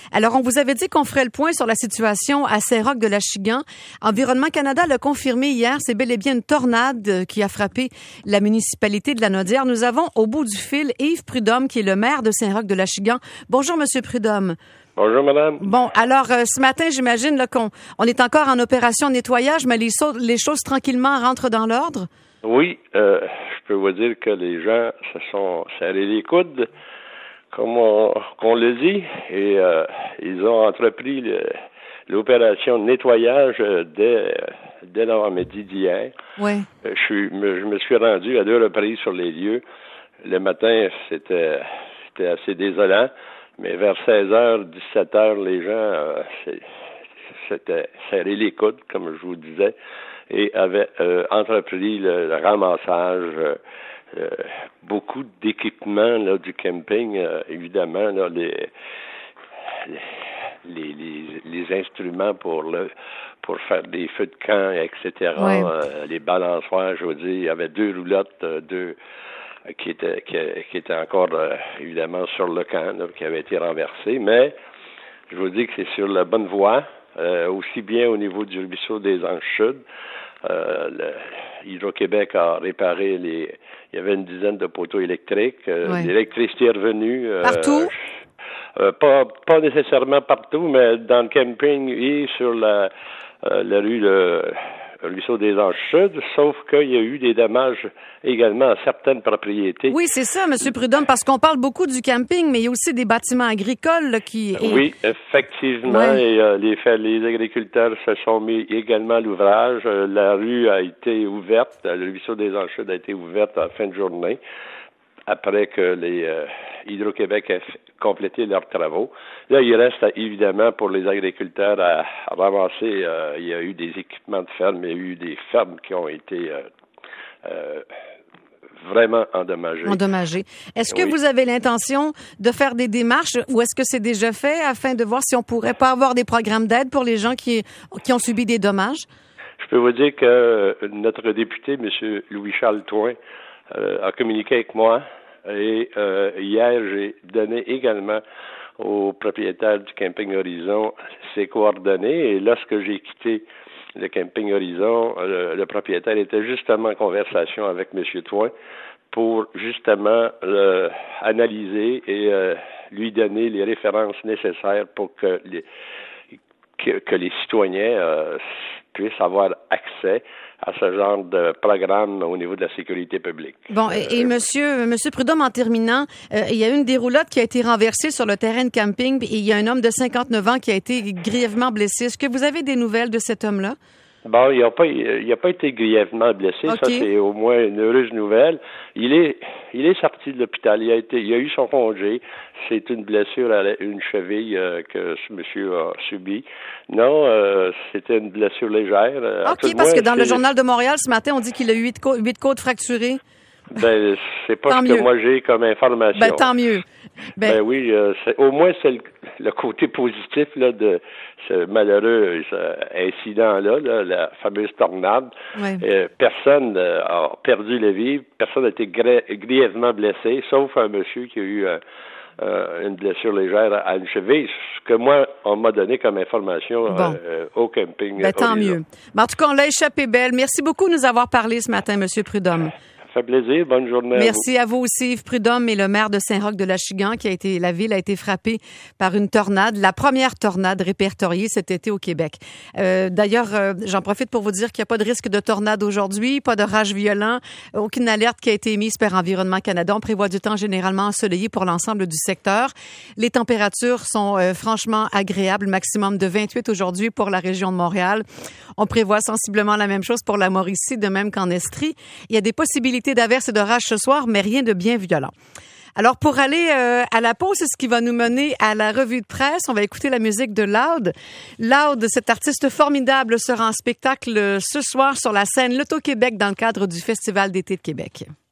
Alors, on vous avait dit qu'on ferait le point sur la situation à Saint-Roch-de-l'Achigan. Environnement Canada l'a confirmé hier, c'est bel et bien une tornade qui a frappé la municipalité de Lanaudière. Nous avons au bout du fil Yves Prudhomme, qui est le maire de Saint-Roch-de-l'Achigan. Bonjour, Monsieur Prudhomme. Bonjour, madame. Bon, alors, ce matin, j'imagine là, qu'on est encore en opération nettoyage, mais les choses tranquillement rentrent dans l'ordre? Oui, je peux vous dire que les gens se sont serrés les coudes, comme on le dit, et ils ont entrepris l'opération de nettoyage dès l'avant-midi d'hier. Oui. Je me suis rendu à 2 reprises sur les lieux. Le matin, c'était assez désolant, mais vers 16h, 17h, les gens s'étaient serrés les coudes, comme je vous disais, et avaient entrepris le ramassage, beaucoup d'équipements là, du camping, évidemment, là, les instruments pour faire des feux de camp, etc. Ouais. Les balançoires, je veux dire, il y avait 2 roulottes, qui étaient encore évidemment sur le camp, là, qui avaient été renversées, mais je vous dis que c'est sur la bonne voie, aussi bien au niveau du ruisseau des Anges Sud. Hydro-Québec a réparé il y avait une dizaine de poteaux électriques. Ouais. L'électricité est revenue. Partout? Pas nécessairement partout, mais dans le camping et sur la rue le ruisseau des Anges Sud, sauf qu'il y a eu des dommages également à certaines propriétés. Oui, c'est ça, M. Prudhomme, parce qu'on parle beaucoup du camping, mais il y a aussi des bâtiments agricoles là, qui... Oui, effectivement, Ouais. et les agriculteurs se sont mis également à l'ouvrage. La rue a été ouverte, le ruisseau des Anges Sud a été ouverte en fin de journée, après que les Hydro-Québec aient complété leurs travaux. Là, il reste évidemment pour les agriculteurs à ramasser. Il y a eu des équipements de ferme, il y a eu des fermes qui ont été vraiment endommagées. Est-ce que Oui. vous avez l'intention de faire des démarches ou est-ce que c'est déjà fait afin de voir si on pourrait pas avoir des programmes d'aide pour les gens qui ont subi des dommages? Je peux vous dire que notre député, M. Louis-Charles Thouin, a communiqué avec moi et hier, j'ai donné également au propriétaire du camping Horizon ses coordonnées et lorsque j'ai quitté le camping Horizon, le propriétaire était justement en conversation avec M. Thouin pour justement analyser et lui donner les références nécessaires pour que les citoyens puissent avoir accès à ce genre de programme au niveau de la sécurité publique. Bon, et monsieur Prudhomme, en terminant, il y a une des roulottes qui a été renversée sur le terrain de camping et il y a un homme de 59 ans qui a été grièvement blessé. Est-ce que vous avez des nouvelles de cet homme-là? Bon, il n'a pas été grièvement blessé. Okay. Ça, c'est au moins une heureuse nouvelle. Il est sorti de l'hôpital. Il a eu son congé. C'est une blessure à une cheville que ce monsieur a subie. Non, c'était une blessure légère. OK, parce que dans le Journal de Montréal, ce matin, on dit qu'il a eu 8 côtes fracturées. Ben, c'est pas Tant ce mieux. que moi j'ai comme information. Ben, tant mieux. Ben oui, au moins c'est le côté positif là de ce malheureux incident-là, la fameuse tornade. Ouais. Personne a perdu la vie, personne n'a été grièvement blessé, sauf un monsieur qui a eu une blessure légère à une cheville, ce que moi, on m'a donné comme information au camping. Ben, tant mieux. Ben, en tout cas, on l'a échappé belle. Merci beaucoup de nous avoir parlé ce matin, M. Prudhomme. Ça fait plaisir. Bonne journée. Merci à vous aussi, Yves Prudhomme, et le maire de Saint-Roch-de-l'Achigan, la ville a été frappée par une tornade, la première tornade répertoriée cet été au Québec. D'ailleurs, j'en profite pour vous dire qu'il n'y a pas de risque de tornade aujourd'hui, pas d'orage violent, aucune alerte qui a été émise par Environnement Canada. On prévoit du temps généralement ensoleillé pour l'ensemble du secteur. Les températures sont franchement agréables, maximum de 28 aujourd'hui pour la région de Montréal. On prévoit sensiblement la même chose pour la Mauricie, de même qu'en Estrie. Il y a des possibilités d'averses et d'orages ce soir, mais rien de bien violent. Alors, pour aller à la pause, c'est ce qui va nous mener à la revue de presse. On va écouter la musique de Loud. Loud, cet artiste formidable, sera en spectacle ce soir sur la scène L'Auto-Québec dans le cadre du Festival d'été de Québec.